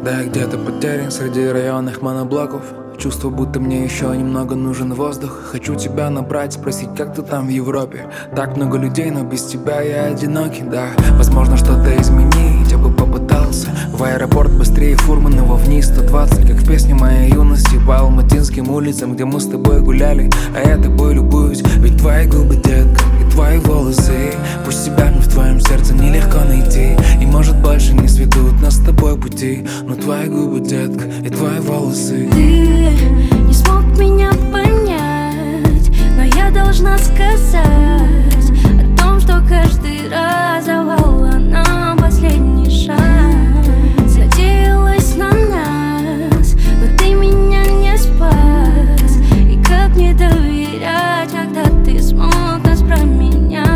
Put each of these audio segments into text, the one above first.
Да, я где-то потерян среди районных моноблоков. Чувство, будто мне еще немного нужен воздух. Хочу тебя набрать, спросить, как ты там в Европе. Так много людей, но без тебя я одинокий, да. Возможно, что-то изменить, я бы попытался. В аэропорт быстрее Фурманова вниз 120, как в песне моей юности. По алматинским улицам, где мы с тобой гуляли. А я тобой любуюсь, ведь твои губы, детка, и твои волосы. Пусть себя в твоем сердце нелегко найти, и может больше не сведут нас с тобой пути. Но твои губы, детка, и твои волосы. Ты не смог меня понять, но я должна сказать о том, что каждый раз давала нам последний шанс. Надеялась на нас, но ты меня не спас. И как мне доверять, когда ты смог нас променять?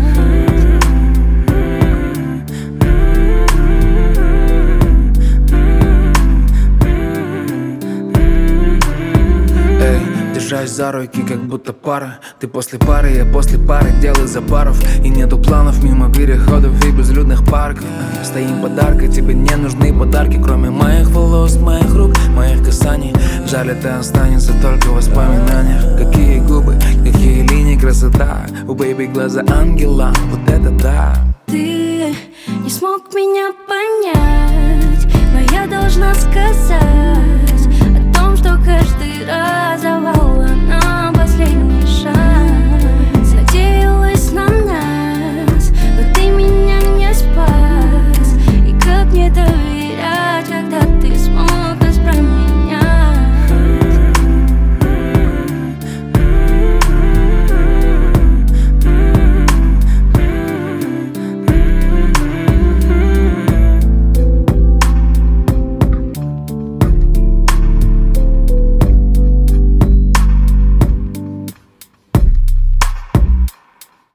Держась за руки, как будто пара. Ты после пары, я после пары. Делай запаров, и нету планов мимо переходов и безлюдных парков. Стоим подаркой, тебе не нужны подарки, кроме моих волос, моих рук, моих касаний. Жаль, это останется только в воспоминаниях. Какие губы, какие линии, красота. У бэйби глаза ангела, вот это да. Ты не смог меня понять, но я должна сказать о том, что каждый раз давал